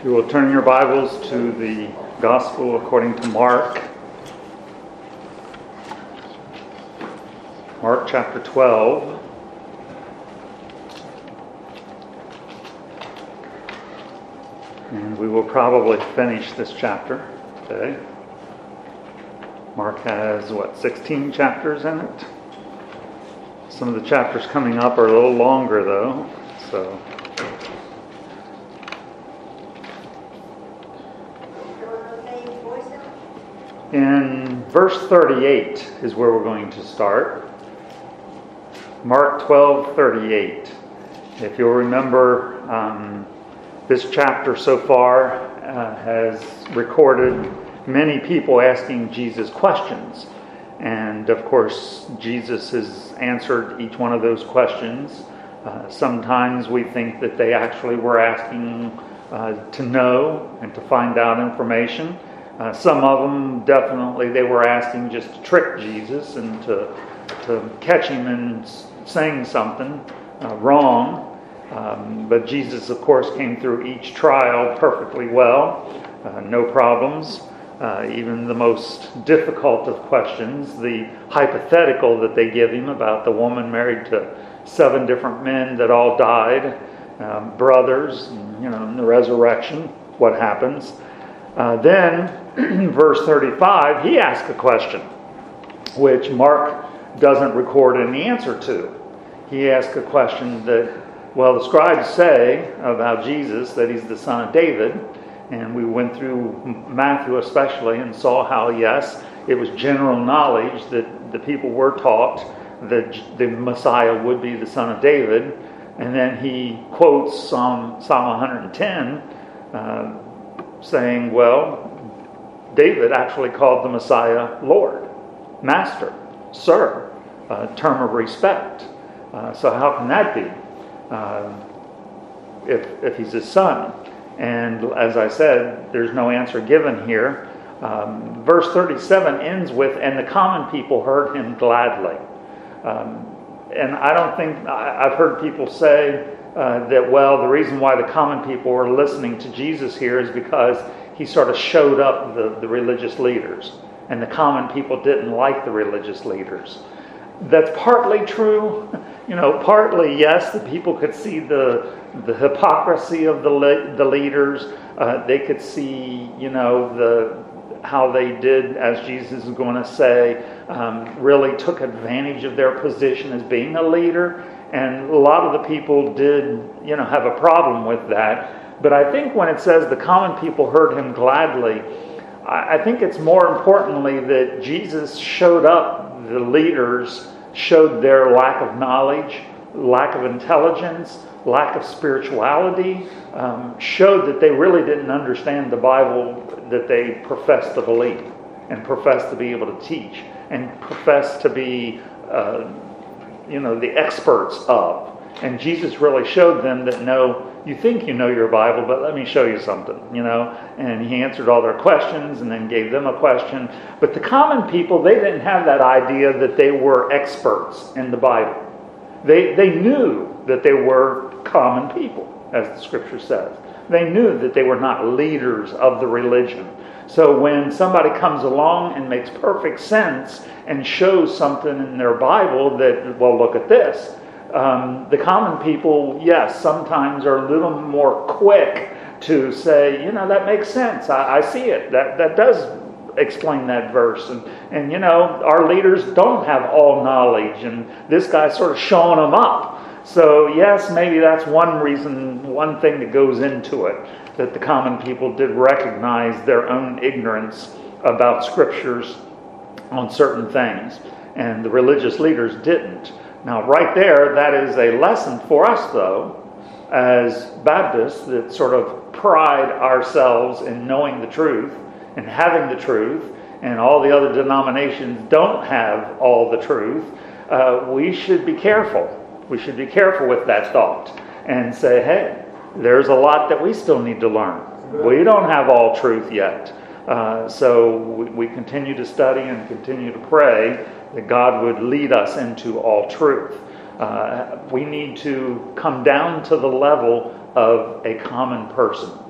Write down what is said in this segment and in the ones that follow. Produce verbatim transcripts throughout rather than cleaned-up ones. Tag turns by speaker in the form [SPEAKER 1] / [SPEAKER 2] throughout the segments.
[SPEAKER 1] You will turn your Bibles to the Gospel according to Mark. Mark chapter twelve. And we will probably finish this chapter today. Mark has, what, sixteen chapters in it? Some of the chapters coming up are a little longer, though, so... In verse thirty-eight is where we're going to start. Mark twelve thirty-eight. If you'll remember, um, this chapter so far uh, has recorded many people asking Jesus questions. And of course, Jesus has answered each one of those questions. Uh, sometimes we think that they actually were asking uh, to know and to find out information. Uh, some of them, definitely, they were asking just to trick Jesus and to, to catch him in saying something uh, wrong. Um, but Jesus, of course, came through each trial perfectly well. Uh, no problems. Uh, even the most difficult of questions, the hypothetical that they give him about the woman married to seven different men that all died, um, brothers, and, you know, in the resurrection, what happens. Uh, then, verse thirty-five, he asks a question, which Mark doesn't record any answer to. He asks a question that, well, the scribes say about Jesus that he's the son of David, and we went through Matthew especially and saw how, yes, it was general knowledge that the people were taught that the Messiah would be the son of David, and then he quotes Psalm, Psalm one hundred ten, uh, saying, well, David actually called the Messiah Lord, Master, Sir, a term of respect. Uh, so how can that be uh, if, if he's his son? And as I said, there's no answer given here. Um, verse thirty-seven ends with, and the common people heard him gladly. Um, and I don't think, I, I've heard people say uh, that, well, the reason why the common people were listening to Jesus here is because he sort of showed up the, the religious leaders, and the common people didn't like the religious leaders. That's partly true. You know, partly, yes, the people could see the the hypocrisy of the le- the leaders. Uh, they could see, you know, the how they did, as Jesus is going to say, um, really took advantage of their position as being a leader. And a lot of the people did, you know, have a problem with that. But I think when it says the common people heard him gladly, I, I think it's more importantly that Jesus showed up the leaders, showed their lack of knowledge, lack of intelligence, lack of spirituality, um, showed that they really didn't understand the Bible that they professed to believe and professed to be able to teach and professed to be, uh, you know, the experts of. And Jesus really showed them that, no, you think you know your Bible, but let me show you something, you know. And he answered all their questions and then gave them a question. But the common people, they didn't have that idea that they were experts in the Bible. They they knew that they were common people, as the scripture says. They knew that they were not leaders of the religion. So when somebody comes along and makes perfect sense and shows something in their Bible that, well, look at this. Um, the common people, yes, sometimes are a little more quick to say, you know, that makes sense. I, I see it. That that does explain that verse. And, and, you know, our leaders don't have all knowledge. And this guy's sort of showing them up. So, yes, maybe that's one reason, one thing that goes into it, that the common people did recognize their own ignorance about scriptures on certain things. And the religious leaders didn't. Now, right there, that is a lesson for us, though, as Baptists, that sort of pride ourselves in knowing the truth and having the truth, and all the other denominations don't have all the truth. Uh, we should be careful. We should be careful with that thought and say, hey, there's a lot that we still need to learn. We don't have all truth yet. Uh, so we, we continue to study and continue to pray that God would lead us into all truth. Uh, we need to come down to the level of a common person.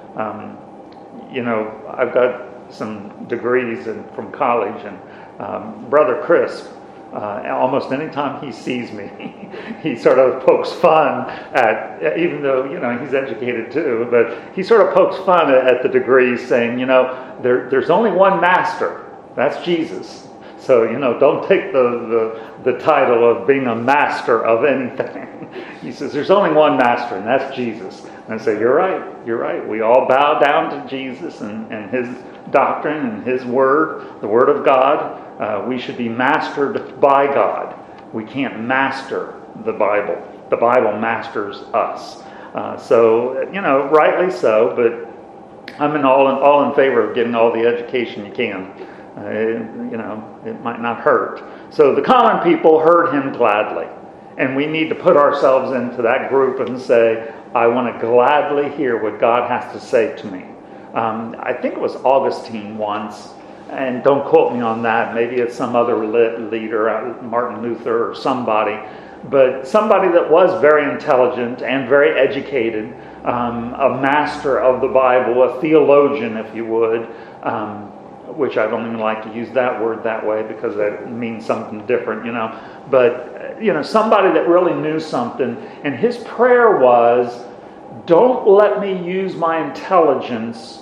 [SPEAKER 1] Um, you know, I've got some degrees in, from college, and um, Brother Chris, uh, almost any time he sees me, he sort of pokes fun at, even though, you know, he's educated too, but he sort of pokes fun at, at the degrees, saying, you know, there, there's only one master, that's Jesus. So, you know, don't take the, the, the title of being a master of anything. He says, there's only one master, and that's Jesus. And I say, you're right, you're right. We all bow down to Jesus and, and his doctrine and his word, the word of God. Uh, we should be mastered by God. We can't master the Bible. The Bible masters us. Uh, so, you know, rightly so, but I'm in all, in, all in favor of getting all the education you can. Uh, you know, it might not hurt. So the common people heard him gladly. And we need to put ourselves into that group and say, I want to gladly hear what God has to say to me. Um, I think it was Augustine once, and don't quote me on that. Maybe it's some other leader, Martin Luther or somebody. But somebody that was very intelligent and very educated, um, a master of the Bible, a theologian, if you would, um, which I don't even like to use that word that way because that means something different, you know. But, you know, somebody that really knew something. And his prayer was, don't let me use my intelligence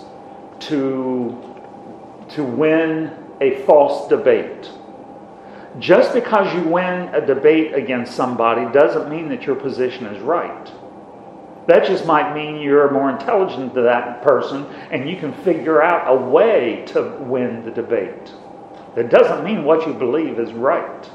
[SPEAKER 1] to, to win a false debate. Just because you win a debate against somebody doesn't mean that your position is right. That just might mean you're more intelligent than that person and you can figure out a way to win the debate. That doesn't mean what you believe is right.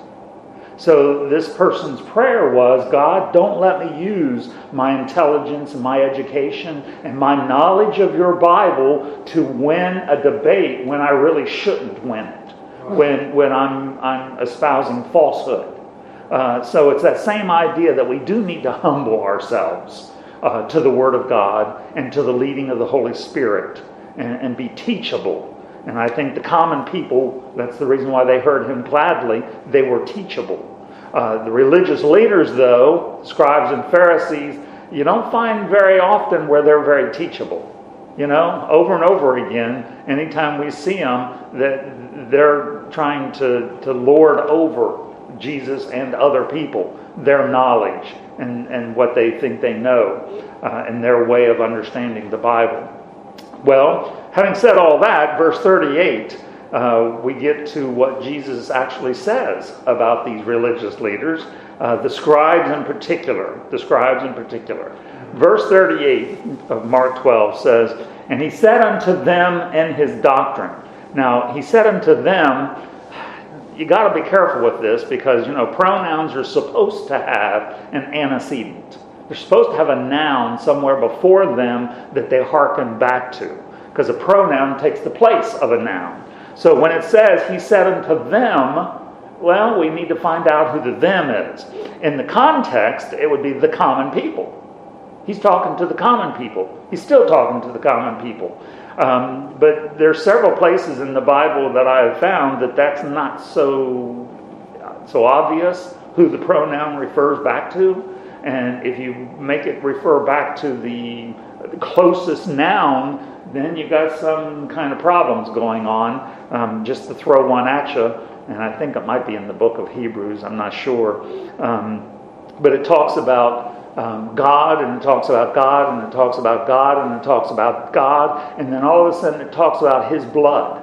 [SPEAKER 1] So this person's prayer was, God, don't let me use my intelligence and my education and my knowledge of your Bible to win a debate when I really shouldn't win it, when, when I'm, I'm espousing falsehood. Uh, so it's that same idea that we do need to humble ourselves Uh, to the Word of God and to the leading of the Holy Spirit and, and be teachable. And I think the common people, that's the reason why they heard him gladly, they were teachable. Uh, the religious leaders, though, scribes and Pharisees, you don't find very often where they're very teachable. You know, over and over again, anytime we see them, that they're trying to, to lord over Jesus and other people, their knowledge and, and what they think they know, uh, and their way of understanding the Bible. Well, having said all that, verse thirty-eight, uh, we get to what Jesus actually says about these religious leaders, uh, the scribes in particular, the scribes in particular. Verse thirty-eight of Mark twelve says, and he said unto them in his doctrine. Now, he said unto them, you got to be careful with this because, you know, pronouns are supposed to have an antecedent. They're supposed to have a noun somewhere before them that they hearken back to, because a pronoun takes the place of a noun. So when it says, he said unto them, well, we need to find out who the them is. In the context, it would be the common people. He's talking to the common people. He's still talking to the common people. Um, but there are several places in the Bible that I have found that that's not so so obvious who the pronoun refers back to. And if you make it refer back to the closest noun, then you got some kind of problems going on. Um, just to throw one at you, and I think it might be in the book of Hebrews, I'm not sure. Um, but it talks about Um, God, and it talks about God, and it talks about God, and it talks about God, and then all of a sudden it talks about His blood.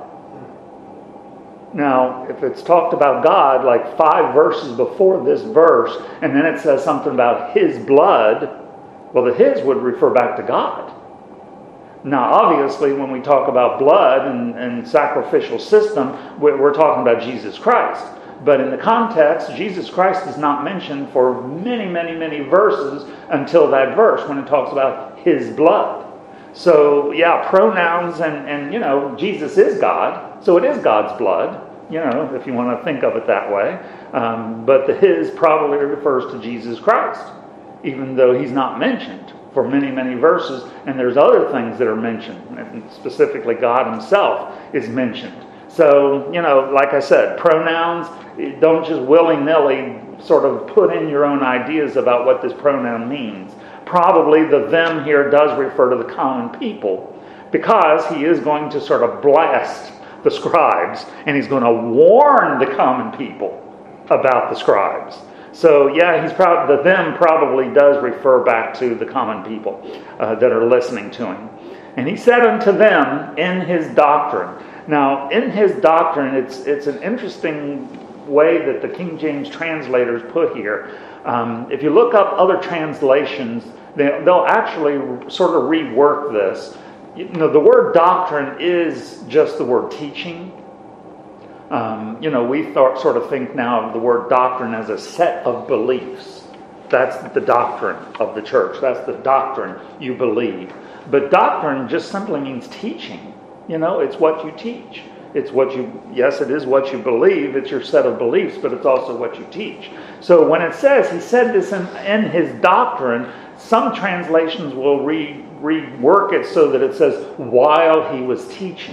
[SPEAKER 1] Now, if it's talked about God like five verses before this verse, and then it says something about His blood, well, the His would refer back to God. Now, obviously, when we talk about blood and, and sacrificial system, we're, we're talking about Jesus Christ. But in the context, Jesus Christ is not mentioned for many, many, many verses until that verse when it talks about His blood. So, yeah, pronouns and, and, you know, Jesus is God. So it is God's blood, you know, if you want to think of it that way. Um, but the His probably refers to Jesus Christ, even though He's not mentioned for many, many verses. And there's other things that are mentioned, and specifically God Himself is mentioned. So, you know, like I said, pronouns, don't just willy-nilly sort of put in your own ideas about what this pronoun means. Probably the them here does refer to the common people. because he is going to sort of blast the scribes, and he's going to warn the common people about the scribes. So yeah, he's proud. The them probably does refer back to the common people uh, that are listening to him. And he said unto them in his doctrine. Now, in his doctrine, it's it's an interesting way that the King James translators put here. Um, if you look up other translations, they, they'll actually sort of rework this. You know, the word doctrine is just the word teaching. Um, you know, we th- sort of think now of the word doctrine as a set of beliefs. That's the doctrine of the church. That's the doctrine you believe. But doctrine just simply means teaching. You know, it's what you teach. It's what you, yes, it is what you believe. It's your set of beliefs, but it's also what you teach. So when it says, he said this in, in his doctrine, some translations will re, rework it so that it says, while he was teaching.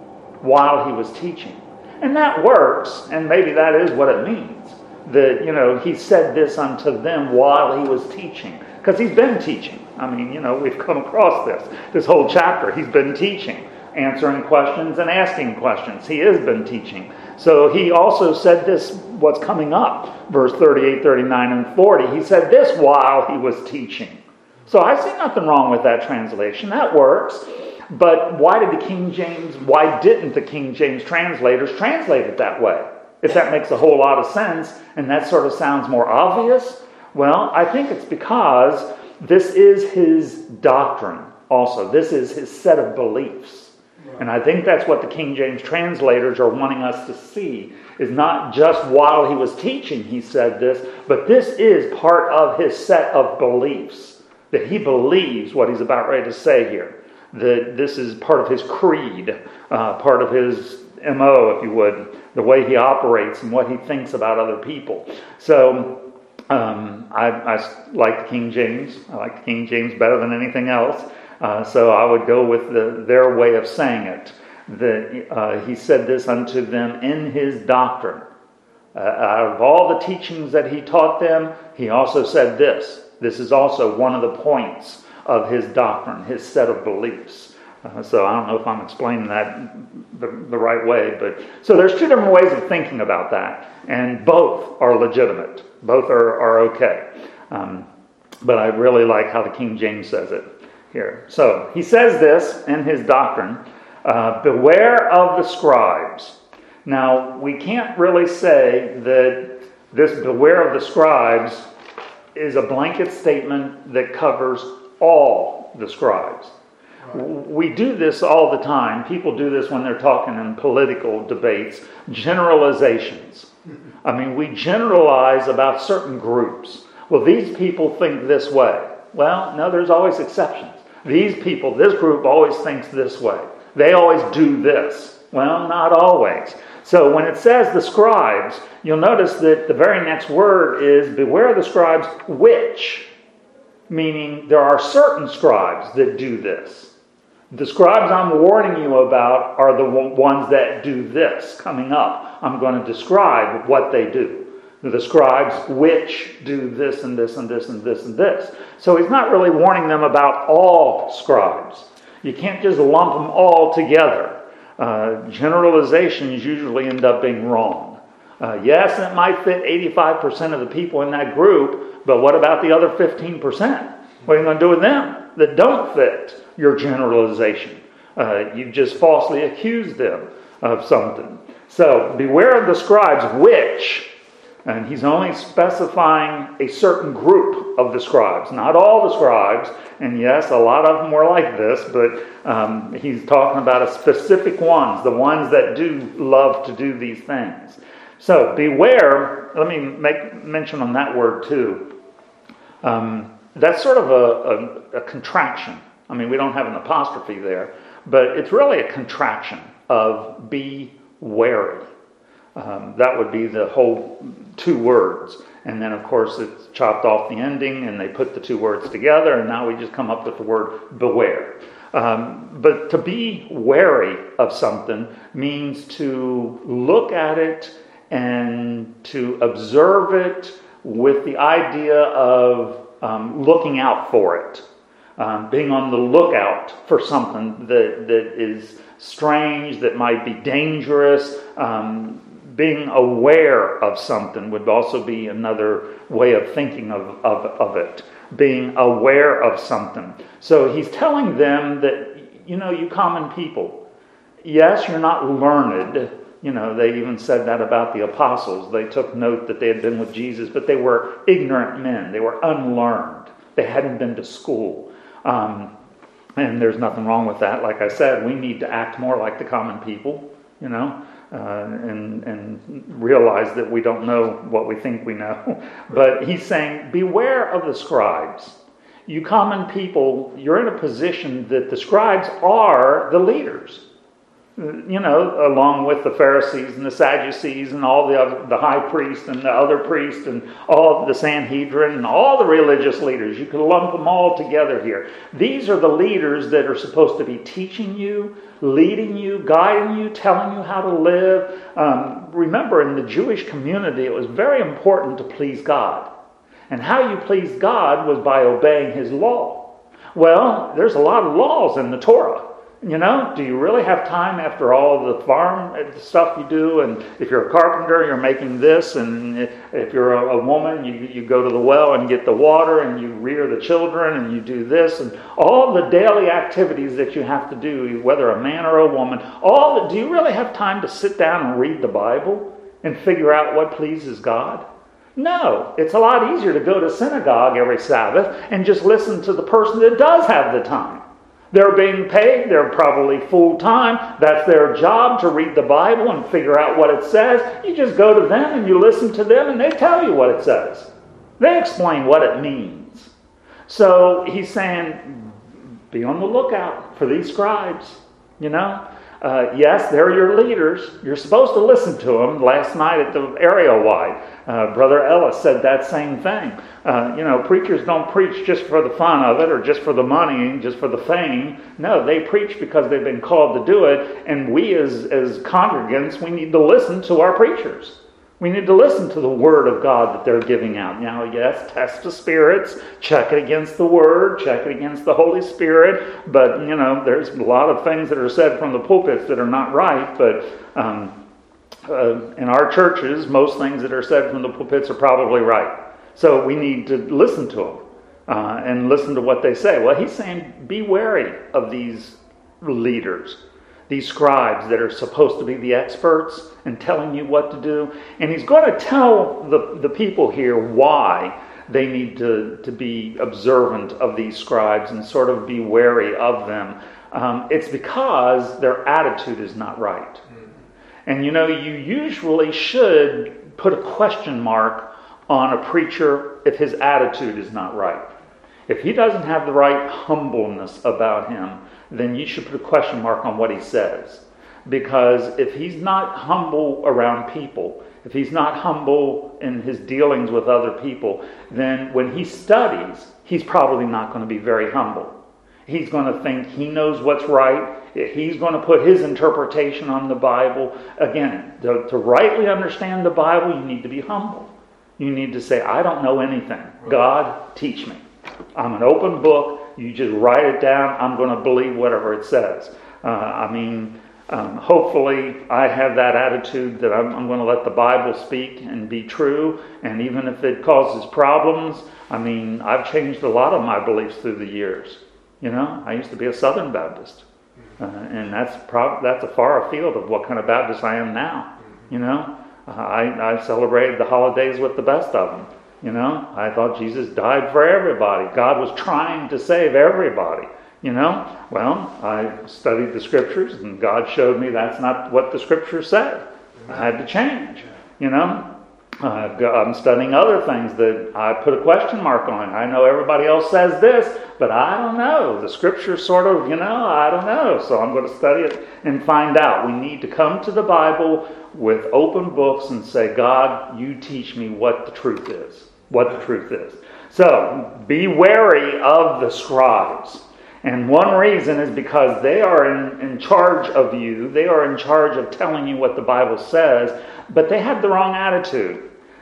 [SPEAKER 1] While he was teaching. And that works, and maybe that is what it means. That, you know, he said this unto them while he was teaching. Because he's been teaching. I mean, you know, we've come across this. This whole chapter, he's been teaching. Answering questions and asking questions. He has been teaching. So he also said this, what's coming up, verse thirty-eight, thirty-nine, and forty. He said this while he was teaching. So I see nothing wrong with that translation. That works. But why did the King James, why didn't the King James translators translate it that way? If that makes a whole lot of sense, and that sort of sounds more obvious, well, I think it's because this is his doctrine also. This is his set of beliefs. And I think that's what the King James translators are wanting us to see, is not just while he was teaching he said this, but this is part of his set of beliefs, that he believes what he's about ready to say here. That this is part of his creed, uh, part of his M O, if you would, the way he operates and what he thinks about other people. So um, I, I like the King James. I like the King James better than anything else. Uh, so I would go with the, their way of saying it. That uh, he said this unto them in his doctrine. Uh, out of all the teachings that he taught them, he also said this. This is also one of the points of his doctrine, his set of beliefs. Uh, so I don't know if I'm explaining that the, the right way, but so there's two different ways of thinking about that, and both are legitimate. Both are, are okay. Um, but I really like how the King James says it here. So he says this in his doctrine, uh, beware of the scribes. Now, we can't really say that this beware of the scribes is a blanket statement that covers all the scribes. Right. We do this all the time. People do this when they're talking in political debates. Generalizations. I mean, we generalize about certain groups. Well, these people think this way. Well, no, there's always exceptions. These people, this group always thinks this way. They always do this. Well, not always. So when it says the scribes, you'll notice that the very next word is beware of the scribes which, meaning there are certain scribes that do this. The scribes I'm warning you about are the ones that do this. Coming up, I'm going to describe what they do. The scribes which do this and this and this and this and this. So he's not really warning them about all scribes. You can't just lump them all together. Uh, generalizations usually end up being wrong. Uh, yes, it might fit eighty-five percent of the people in that group, but what about the other fifteen percent? What are you going to do with them that don't fit your generalization? Uh, you've just falsely accused them of something. So beware of the scribes which, and he's only specifying a certain group of the scribes, not all the scribes. And yes, a lot of them were like this, but um, he's talking about a specific ones, the ones that do love to do these things. So beware, let me make mention on that word too. Um, that's sort of a, a, a contraction. I mean, we don't have an apostrophe there, but it's really a contraction of be wary. Um, that would be the whole two words. And then, of course, it's chopped off the ending, and they put the two words together, and now we just come up with the word beware. Um, but to be wary of something means to look at it and to observe it with the idea of um, looking out for it. um, being on the lookout for something that, that is strange, that might be dangerous. Um, being aware of something would also be another way of thinking of, of, of it. Being aware of something. So he's telling them that, you know, you common people, yes, you're not learned. You know, they even said that about the apostles. They took note that they had been with Jesus, but they were ignorant men. They were unlearned. They hadn't been to school. Um, and there's nothing wrong with that. Like I said, we need to act more like the common people, you know, uh, and, and realize that we don't know what we think we know. But he's saying, beware of the scribes. You common people, you're in a position that the scribes are the leaders. You know, along with the Pharisees and the Sadducees and all the other, the high priest and the other priest and all the Sanhedrin and all the religious leaders. You could lump them all together here. These are the leaders that are supposed to be teaching you, leading you, guiding you, telling you how to live. Um, remember, in the Jewish community, it was very important to please God. And how you please God was by obeying His law. Well, there's a lot of laws in the Torah. You know, do you really have time after all the farm stuff you do? And if you're a carpenter, you're making this. And if you're a, a woman, you, you go to the well and get the water and you rear the children and you do this. And all the daily activities that you have to do, whether a man or a woman, all the, do you really have time to sit down and read the Bible and figure out what pleases God? No, it's a lot easier to go to synagogue every Sabbath and just listen to the person that does have the time. They're being paid, they're probably full-time, that's their job to read the Bible and figure out what it says. You just go to them and you listen to them and they tell you what it says. They explain what it means. So he's saying, be on the lookout for these scribes, you know. Uh, yes, they're your leaders. You're supposed to listen to them. Last night at the area-wide, uh, Brother Ellis said that same thing. Uh, you know, preachers don't preach just for the fun of it or just for the money, just for the fame. No, they preach because they've been called to do it. And we as, as congregants, we need to listen to our preachers. We need to listen to the Word of God that they're giving out. Now, yes, test the spirits, check it against the Word, check it against the Holy Spirit. But, you know, there's a lot of things that are said from the pulpits that are not right. But um, uh, in our churches, most things that are said from the pulpits are probably right. So we need to listen to them uh, and listen to what they say. Well, he's saying, be wary of these leaders. These scribes that are supposed to be the experts and telling you what to do. And he's going to tell the, the people here why they need to, to be observant of these scribes and sort of be wary of them. Um, it's because their attitude is not right. And you know, you usually should put a question mark on a preacher if his attitude is not right. If he doesn't have the right humbleness about him, then you should put a question mark on what he says. Because if he's not humble around people, if he's not humble in his dealings with other people, then when he studies, he's probably not going to be very humble. He's going to think he knows what's right. He's going to put his interpretation on the Bible. Again, to, to rightly understand the Bible, you need to be humble. You need to say, I don't know anything. God, teach me. I'm an open book. You just write it down. I'm going to believe whatever it says. Uh, I mean, um, hopefully I have that attitude that I'm, I'm going to let the Bible speak and be true. And even if it causes problems, I mean, I've changed a lot of my beliefs through the years. You know, I used to be a Southern Baptist. Uh, and that's prob- that's a far afield of what kind of Baptist I am now. You know, uh, I, I celebrated the holidays with the best of them. You know, I thought Jesus died for everybody. God was trying to save everybody. You know, well, I studied the scriptures and God showed me that's not what the scriptures said. I had to change. You know, uh, I'm studying other things that I put a question mark on. I know everybody else says this, but I don't know. The scriptures sort of, you know, I don't know. So I'm going to study it and find out. We need to come to the Bible with open books and say, God, you teach me what the truth is. What the truth is. So, be wary of the scribes. And one reason is because they are in, in charge of you. They are in charge of telling you what the Bible says, but they have the wrong attitude.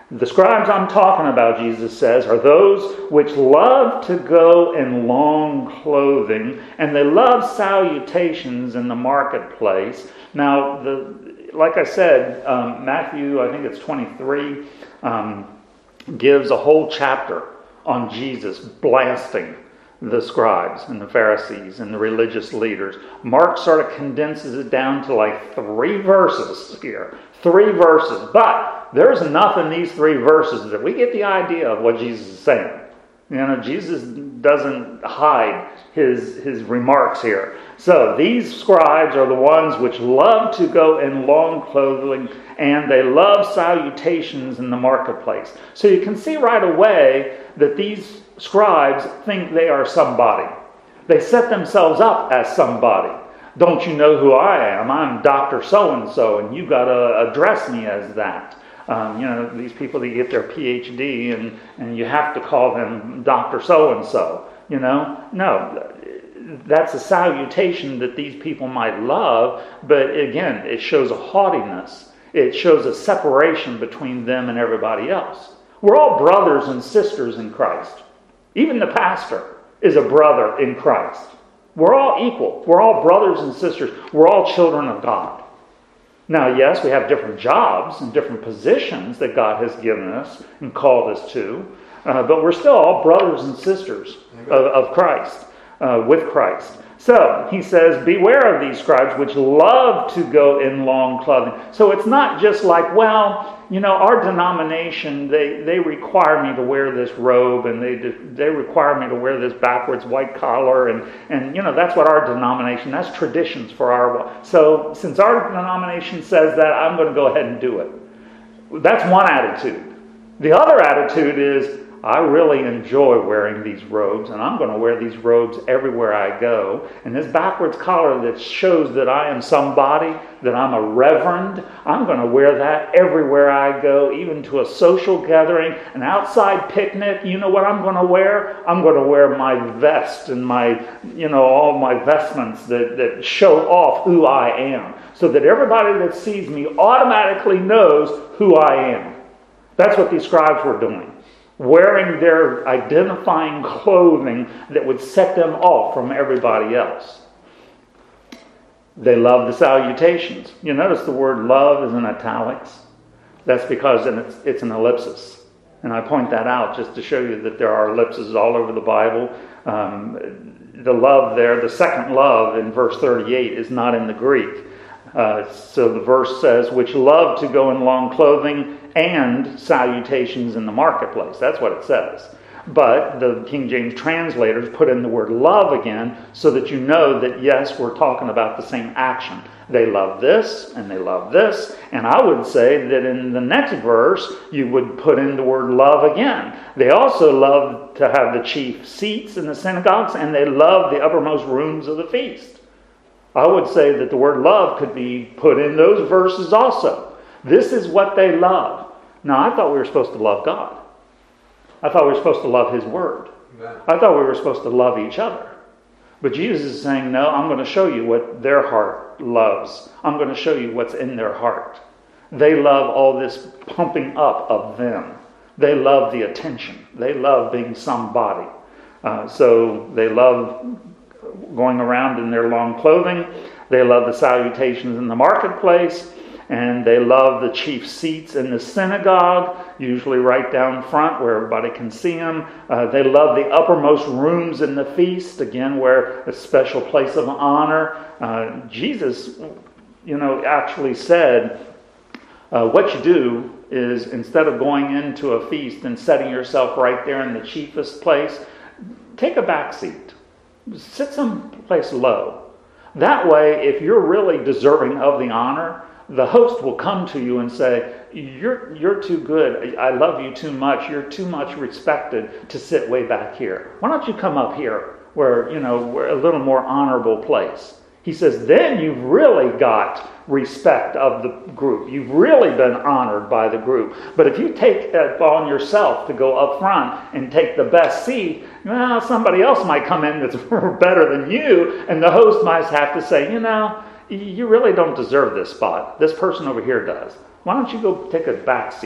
[SPEAKER 1] The scribes I'm talking about, Jesus says, are those which love to go in long clothing, and they love salutations in the marketplace. Now, the, like I said, um, Matthew, I think it's twenty-three, um, gives a whole chapter on Jesus blasting the scribes and the Pharisees and the religious leaders. Mark sort of condenses it down to like three verses here. Three verses. But there's enough in these three verses that we get the idea of what Jesus is saying. You know, Jesus doesn't hide his, his remarks here. So these scribes are the ones which love to go in long clothing, and they love salutations in the marketplace. So you can see right away that these scribes think they are somebody. They set themselves up as somebody. Don't you know who I am? I'm Doctor So-and-so, and you've got to address me as that. Um, you know, these people that get their P H D, and, and you have to call them Doctor So-and-so. You know? No, that's a salutation that these people might love, but again, it shows a haughtiness. It shows a separation between them and everybody else. We're all brothers and sisters in Christ. Even the pastor is a brother in Christ. We're all equal. We're all brothers and sisters. We're all children of God. Now, yes, we have different jobs and different positions that God has given us and called us to, uh, but we're still all brothers and sisters of, of Christ, uh, with Christ. So, he says, beware of these scribes which love to go in long clothing. So it's not just like, well, you know, our denomination, they, they require me to wear this robe, and they they require me to wear this backwards white collar, and, and you know, that's what our denomination, that's traditions for our... So, since our denomination says that, I'm going to go ahead and do it. That's one attitude. The other attitude is, I really enjoy wearing these robes, and I'm going to wear these robes everywhere I go. And this backwards collar that shows that I am somebody, that I'm a reverend, I'm going to wear that everywhere I go, even to a social gathering, an outside picnic. You know what I'm going to wear? I'm going to wear my vest and my, you know, all my vestments that, that show off who I am, so that everybody that sees me automatically knows who I am. That's what these scribes were doing. Wearing their identifying clothing that would set them off from everybody else. They love the salutations. You notice the word love is in italics. That's because it's, it's an ellipsis. And I point that out just to show you that there are ellipses all over the Bible. Um, the love there, the second love in verse thirty-eight is not in the Greek. Uh, so the verse says, which love to go in long clothing and salutations in the marketplace. That's what it says. But the King James translators put in the word love again so that you know that, yes, we're talking about the same action. They love this and they love this. And I would say that in the next verse, you would put in the word love again. They also love to have the chief seats in the synagogues, and they love the uppermost rooms of the feast. I would say that the word love could be put in those verses also. This is what they love. Now, I thought we were supposed to love God. I thought we were supposed to love His Word. Amen. I thought we were supposed to love each other. But Jesus is saying, no, I'm going to show you what their heart loves. I'm going to show you what's in their heart. They love all this pumping up of them. They love the attention. They love being somebody. Uh, so they love going around in their long clothing. They love the salutations in the marketplace. And they love the chief seats in the synagogue, usually right down front where everybody can see them. Uh, they love the uppermost rooms in the feast, again, where a special place of honor. Uh, Jesus, you know, actually said, uh, what you do is instead of going into a feast and setting yourself right there in the chiefest place, take a back seat. Sit someplace low. That way, if you're really deserving of the honor, the host will come to you and say, you're you're too good. I love you too much. You're too much respected to sit way back here. Why don't you come up here where, you know, we're a little more honorable place? He says, then you've really got respect of the group. You've really been honored by the group. But if you take it on yourself to go up front and take the best seat, well, somebody else might come in that's better than you, and the host might have to say, you know, you really don't deserve this spot. This person over here does. Why don't you go take a back seat?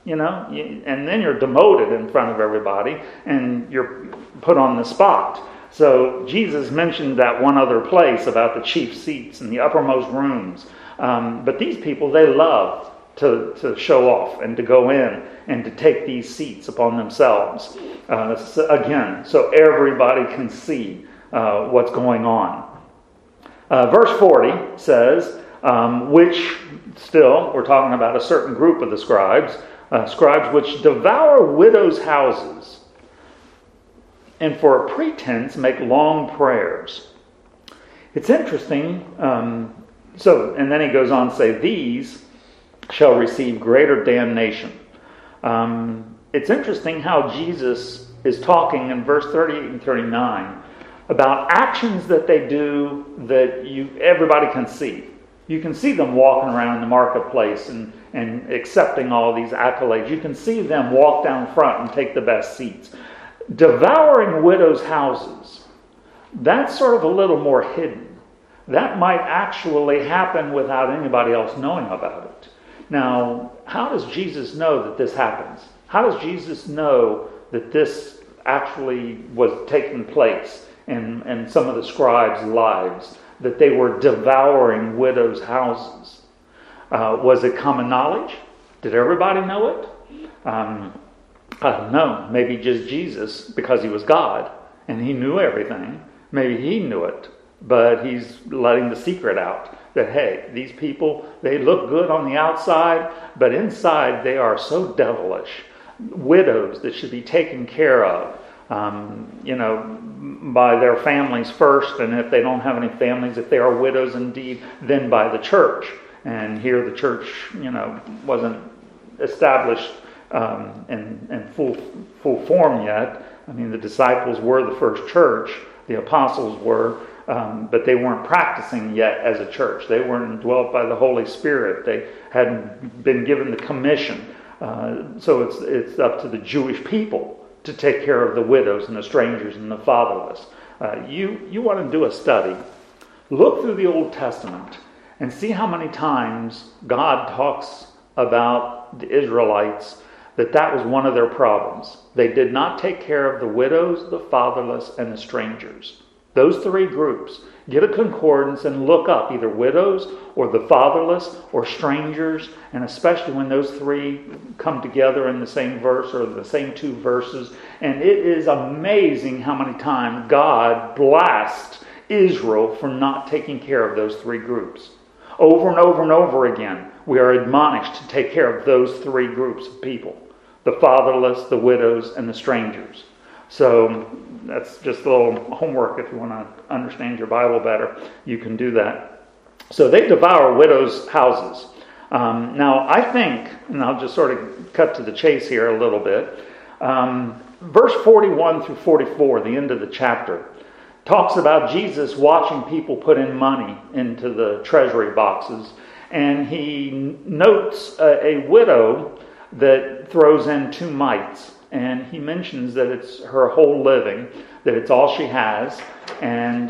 [SPEAKER 1] you know, and then you're demoted in front of everybody and you're put on the spot. So Jesus mentioned that one other place about the chief seats and the uppermost rooms. Um, but these people, they love to, to show off and to go in and to take these seats upon themselves. Uh, so again, so everybody can see uh, what's going on. Uh, verse forty says, um, which still, we're talking about a certain group of the scribes, uh, scribes which devour widows' houses, and for a pretense make long prayers. It's interesting. Um, so, and then he goes on to say, these shall receive greater damnation. Um, it's interesting how Jesus is talking in verse thirty-eight and thirty-nine about actions that they do that you everybody can see. You can see them walking around the marketplace and, and accepting all these accolades. You can see them walk down front and take the best seats. Devouring widows' houses, that's sort of a little more hidden. That might actually happen without anybody else knowing about it. Now, how does Jesus know that this happens? How does Jesus know that this actually was taking place in, in some of the scribes' lives, that they were devouring widows' houses? Uh, was it common knowledge? Did everybody know it? Um, I don't know. Maybe just Jesus, because he was God and he knew everything. Maybe he knew it, but he's letting the secret out. That, hey, these people, they look good on the outside, but inside they are so devilish. Widows that should be taken care of, um, you know, by their families first, and if they don't have any families, if they are widows indeed, then by the church. And here the church, you know, wasn't established um, in, in full full form yet. I mean, the disciples were the first church, the apostles were. Um, but they weren't practicing yet as a church. They weren't indwelt by the Holy Spirit. They hadn't been given the commission. Uh, so it's it's up to the Jewish people to take care of the widows and the strangers and the fatherless. Uh, you you want to do a study. Look through the Old Testament and see how many times God talks about the Israelites, that that was one of their problems. They did not take care of the widows, the fatherless, and the strangers. Those three groups. Get a concordance and look up either widows or the fatherless or strangers, and especially when those three come together in the same verse or the same two verses. And it is amazing how many times God blasts Israel for not taking care of those three groups. Over and over and over again, we are admonished to take care of those three groups of people. The fatherless, the widows, and the strangers. So that's just a little homework. If you want to understand your Bible better, you can do that. So they devour widows' houses. Um, now, I think, and I'll just sort of cut to the chase here a little bit. Um, verse forty-one through forty-four, the end of the chapter, talks about Jesus watching people put in money into the treasury boxes. And he notes a, a widow that throws in two mites. And he mentions that it's her whole living, that it's all she has. And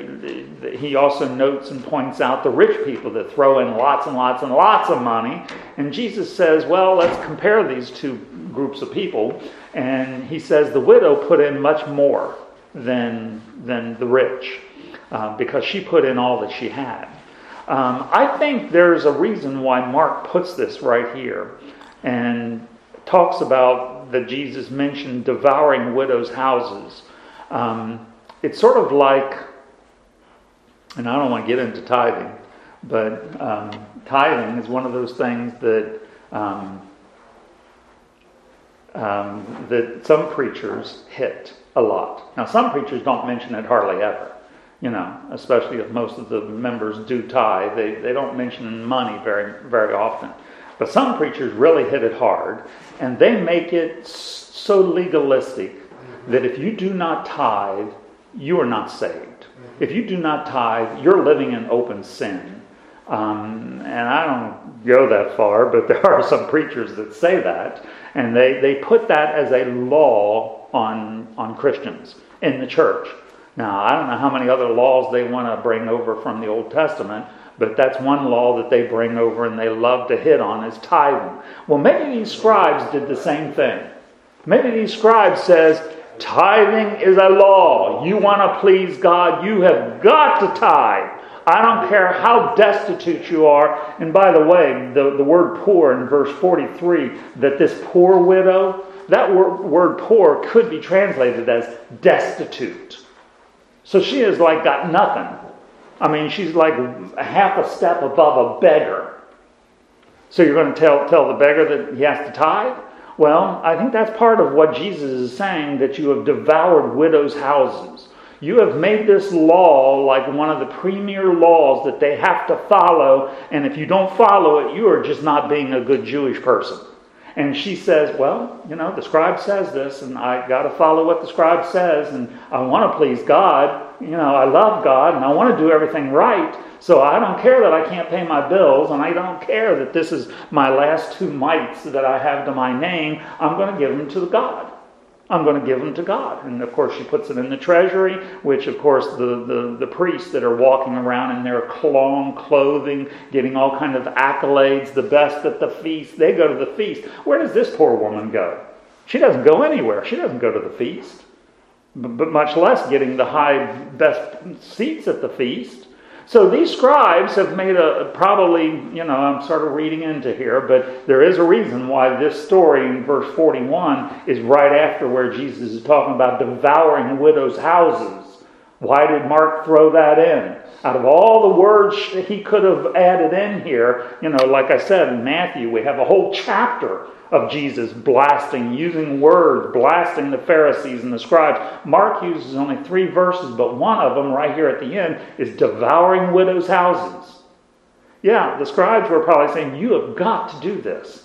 [SPEAKER 1] uh, he also notes and points out the rich people that throw in lots and lots and lots of money. And Jesus says, well, let's compare these two groups of people. And he says the widow put in much more than, than the rich, uh, because she put in all that she had. Um, I think there's a reason why Mark puts this right here and talks about that Jesus mentioned devouring widows' houses. Um, it's sort of like, and I don't want to get into tithing, but um, tithing is one of those things that um, um, that some preachers hit a lot. Now, some preachers don't mention it hardly ever, you know, especially if most of the members do tithe. They, they don't mention money very, very often. But some preachers really hit it hard, and they make it so legalistic that if you do not tithe, you are not saved. If you do not tithe, you're living in open sin. Um, and I don't go that far, but there are some preachers that say that, and they, they put that as a law on, on Christians in the church. Now, I don't know how many other laws they want to bring over from the Old Testament, but that's one law that they bring over and they love to hit on is tithing. Well, maybe these scribes did the same thing. Maybe these scribes says, tithing is a law. You want to please God, you have got to tithe. I don't care how destitute you are. And by the way, the, the word poor in verse forty-three, that this poor widow, that word, word poor could be translated as destitute. So she has like got nothing. I mean, she's like a half a step above a beggar. So you're going to tell, tell the beggar that he has to tithe? Well, I think that's part of what Jesus is saying, that you have devoured widows' houses. You have made this law like one of the premier laws that they have to follow, and if you don't follow it, you are just not being a good Jewish person. And she says, well, you know, the scribe says this, and I got to follow what the scribe says, and I want to please God. You know, I love God, and I want to do everything right. So I don't care that I can't pay my bills, and I don't care that this is my last two mites that I have to my name. I'm going to give them to God. I'm going to give them to God. And of course she puts it in the treasury, which of course the, the, the priests that are walking around in their long clothing, getting all kind of accolades, the best at the feast, they go to the feast. Where does this poor woman go? She doesn't go anywhere. She doesn't go to the feast. But, but much less getting the high best seats at the feast. So these scribes have made a, probably, you know, I'm sort of reading into here, but there is a reason why this story in verse forty-one is right after where Jesus is talking about devouring widows' houses. Why did Mark throw that in? Out of all the words he could have added in here, you know, like I said in Matthew, we have a whole chapter of Jesus blasting, using words, blasting the Pharisees and the scribes. Mark uses only three verses, but one of them right here at the end is devouring widows' houses. Yeah, the scribes were probably saying, you have got to do this.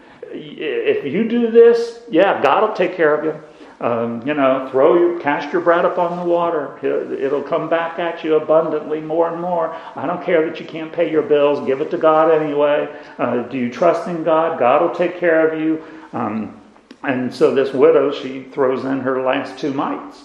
[SPEAKER 1] If you do this, yeah, God will take care of you. Um, you know, throw your, cast your bread upon the water. It'll come back at you abundantly more and more. I don't care that you can't pay your bills. Give it to God anyway. Uh, do you trust in God? God will take care of you. Um, and so this widow, she throws in her last two mites.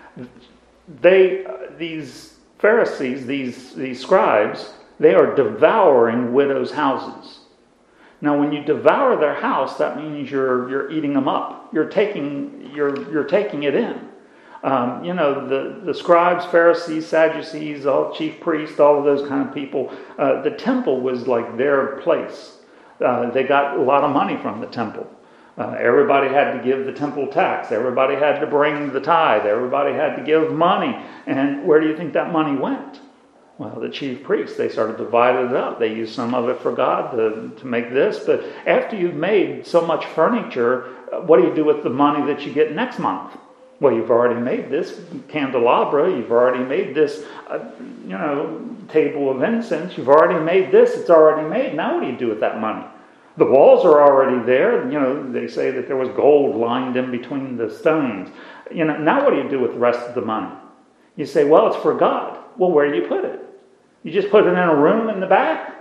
[SPEAKER 1] They, these Pharisees, these, these scribes, they are devouring widows' houses. Now, when you devour their house, that means you're you're eating them up. You're taking you're you're taking it in. Um, you know, the, the scribes, Pharisees, Sadducees, all chief priests, all of those kind of people. Uh, the temple was like their place. Uh, they got a lot of money from the temple. Uh, everybody had to give the temple tax. Everybody had to bring the tithe. Everybody had to give money. And where do you think that money went? Well, the chief priests, they sort of divided it up. They used some of it for God to, to make this. But after you've made so much furniture, what do you do with the money that you get next month? Well, you've already made this candelabra. You've already made this, uh, you know, table of incense. You've already made this. It's already made. Now what do you do with that money? The walls are already there. You know, they say that there was gold lined in between the stones. You know, now what do you do with the rest of the money? You say, well, it's for God. Well, where do you put it? You just put it in a room in the back?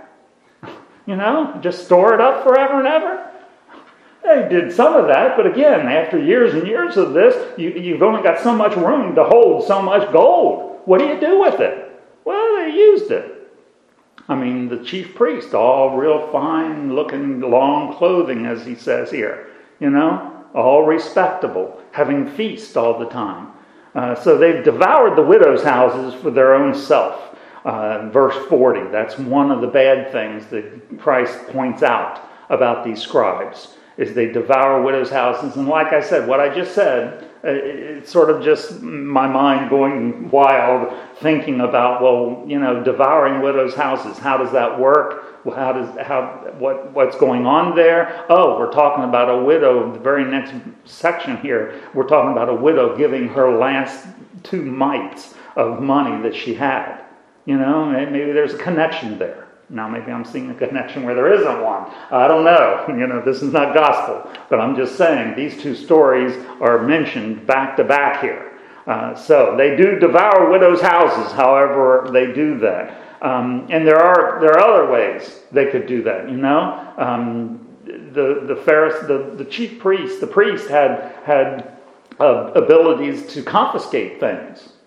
[SPEAKER 1] You know, just store it up forever and ever? They did some of that, but again, after years and years of this, you, you've only got so much room to hold so much gold. What do you do with it? Well, they used it. I mean, the chief priest, all real fine looking, long clothing, as he says here. You know, all respectable, having feast all the time. Uh, so they've devoured the widows' houses for their own self. Uh, verse forty, that's one of the bad things that Christ points out about these scribes, is they devour widows' houses. And like I said, what I just said, it's sort of just my mind going wild, thinking about, well, you know, devouring widows' houses. How does that work? Well, how does how what what's going on there? Oh, we're talking about a widow. The very next section here, we're talking about a widow giving her last two mites of money that she had. You know, maybe there's a connection there. Now, maybe I'm seeing a connection where there isn't one. I don't know. You know, this is not gospel. But I'm just saying these two stories are mentioned back to back here. Uh, so they do devour widows' houses, however they do that. Um, and there are there are other ways they could do that, you know. Um, the the Pharisee, the, the chief priest, the priest had, had uh, abilities to confiscate things.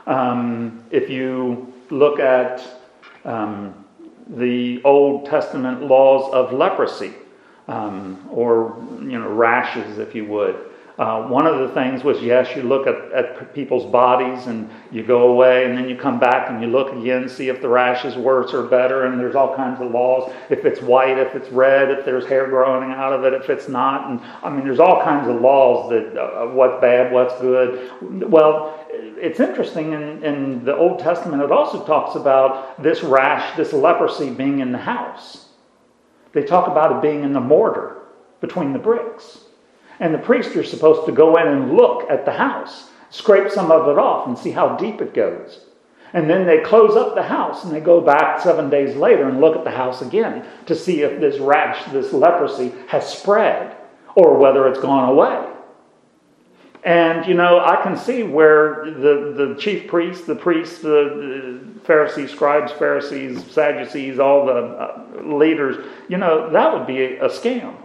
[SPEAKER 1] Um, if you look at um, the Old Testament laws of leprosy, um, or you know rashes, if you would. Uh, one of the things was, yes, you look at, at people's bodies and you go away and then you come back and you look again, see if the rash is worse or better, and there's all kinds of laws. If it's white, if it's red, if there's hair growing out of it, if it's not. And I mean, there's all kinds of laws that uh, what's bad, what's good. Well, it's interesting in, in the Old Testament, it also talks about this rash, this leprosy being in the house. They talk about it being in the mortar between the bricks. And the priests are supposed to go in and look at the house, scrape some of it off and see how deep it goes. And then they close up the house and they go back seven days later and look at the house again to see if this rash, this leprosy has spread or whether it's gone away. And, you know, I can see where the, the chief priests, the priests, the, the Pharisees, scribes, Pharisees, Sadducees, all the uh, leaders, you know, that would be a, a scam.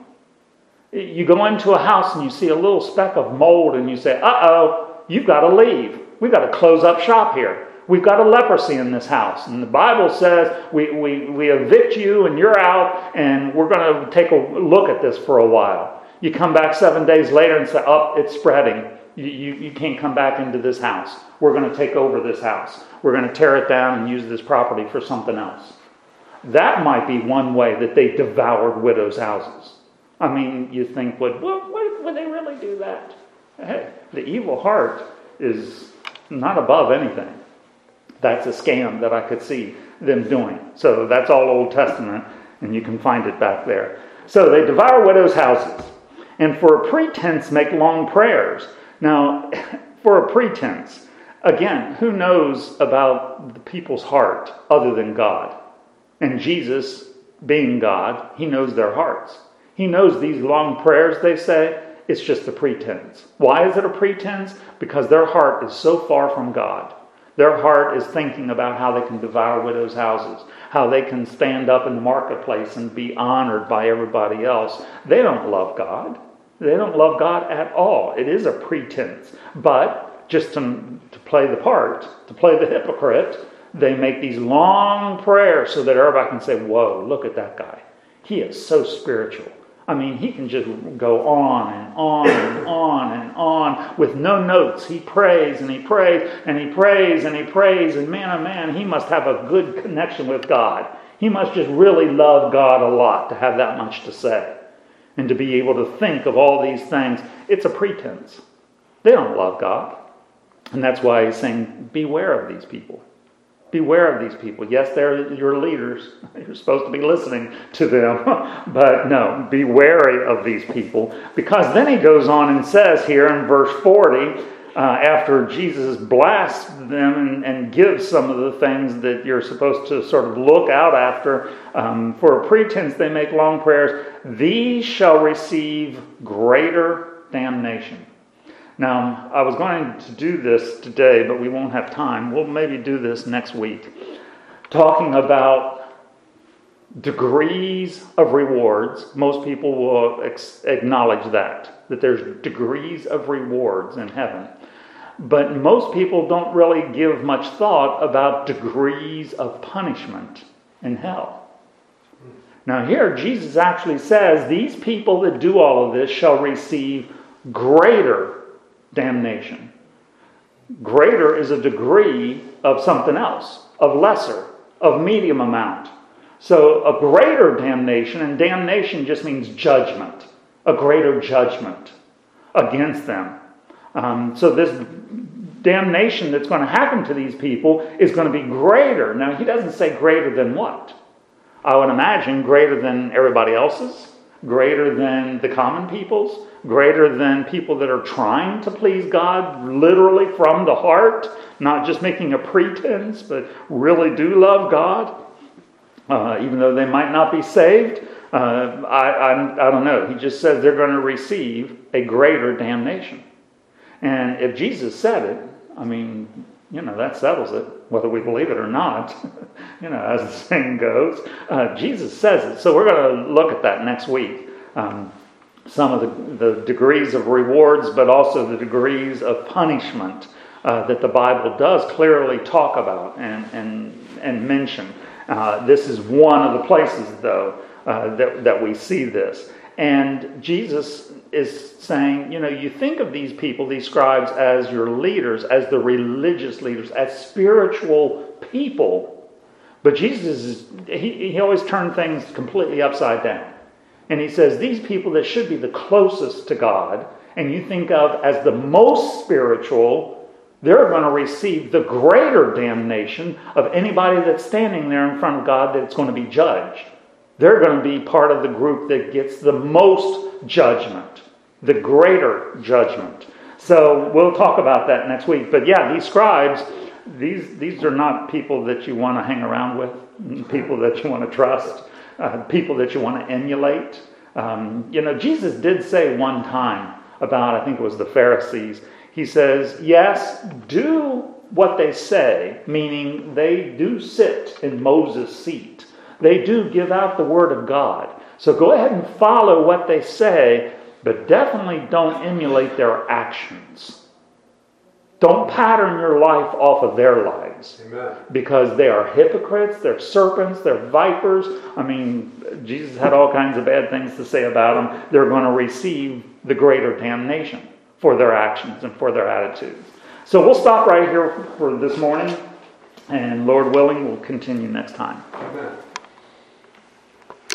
[SPEAKER 1] You go into a house and you see a little speck of mold and you say, uh-oh, you've got to leave. We've got to close up shop here. We've got a leprosy in this house. And the Bible says we, we, we evict you and you're out and we're going to take a look at this for a while. You come back seven days later and say, oh, it's spreading. You, you, you can't come back into this house. We're going to take over this house. We're going to tear it down and use this property for something else. That might be one way that they devoured widows' houses. I mean, you think, would, well, would they really do that? Hey, the evil heart is not above anything. That's a scam that I could see them doing. So that's all Old Testament, and you can find it back there. So they devour widows' houses, and for a pretense make long prayers. Now, for a pretense, again, who knows about the people's heart other than God? And Jesus, being God, he knows their hearts. He knows these long prayers they say, it's just a pretense. Why is it a pretense? Because their heart is so far from God. Their heart is thinking about how they can devour widows' houses, how they can stand up in the marketplace and be honored by everybody else. They don't love God. They don't love God at all. It is a pretense. But just to, to play the part, to play the hypocrite, they make these long prayers so that everybody can say, whoa, look at that guy. He is so spiritual. I mean, he can just go on and on and on and on with no notes. He prays and he prays and he prays and he prays. And man, oh man, he must have a good connection with God. He must just really love God a lot to have that much to say. And to be able to think of all these things. It's a pretense. They don't love God. And that's why he's saying, beware of these people. Beware of these people. Yes, they're your leaders. You're supposed to be listening to them. But no, be wary of these people. Because then he goes on and says here in verse forty, uh, after Jesus blasts them and, and gives some of the things that you're supposed to sort of look out after, um, for a pretense they make long prayers, these shall receive greater damnation. Now, I was going to do this today, but we won't have time. We'll maybe do this next week. Talking about degrees of rewards. Most people will ex- acknowledge that, that there's degrees of rewards in heaven. But most people don't really give much thought about degrees of punishment in hell. Now here, Jesus actually says, these people that do all of this shall receive greater damnation. Greater is a degree of something else, of lesser, of medium amount. So a greater damnation, and damnation just means judgment, a greater judgment against them. Um, so this damnation that's going to happen to these people is going to be greater. Now, he doesn't say greater than what? I would imagine greater than everybody else's, greater than the common people's, greater than people that are trying to please God literally from the heart, not just making a pretense, but really do love God, uh, even though they might not be saved. Uh, I, I, I don't know. He just says they're going to receive a greater damnation. And if Jesus said it, I mean, you know, that settles it, whether we believe it or not, you know, as the saying goes. Uh, Jesus says it. So we're going to look at that next week. Um, some of the, the degrees of rewards, but also the degrees of punishment uh, uh, that the Bible does clearly talk about and, and, and mention. Uh, this is one of the places, though, uh, that, that we see this. And Jesus is saying, you know, you think of these people, these scribes, as your leaders, as the religious leaders, as spiritual people. But Jesus, is, he, he always turned things completely upside down. And he says, these people that should be the closest to God, and you think of as the most spiritual, they're going to receive the greater damnation of anybody that's standing there in front of God that's going to be judged. They're going to be part of the group that gets the most judgment, the greater judgment. So we'll talk about that next week. But yeah, these scribes, these these are not people that you want to hang around with, people that you want to trust, uh, people that you want to emulate. Um, you know, Jesus did say one time about, I think it was the Pharisees, he says, yes, do what they say, meaning they do sit in Moses' seat. They do give out the word of God. So go ahead and follow what they say, but definitely don't emulate their actions. Don't pattern your life off of their lives.
[SPEAKER 2] Amen.
[SPEAKER 1] Because they are hypocrites, they're serpents, they're vipers. I mean, Jesus had all kinds of bad things to say about them. They're going to receive the greater damnation for their actions and for their attitudes. So we'll stop right here for this morning. And Lord willing, we'll continue next time.
[SPEAKER 2] Amen.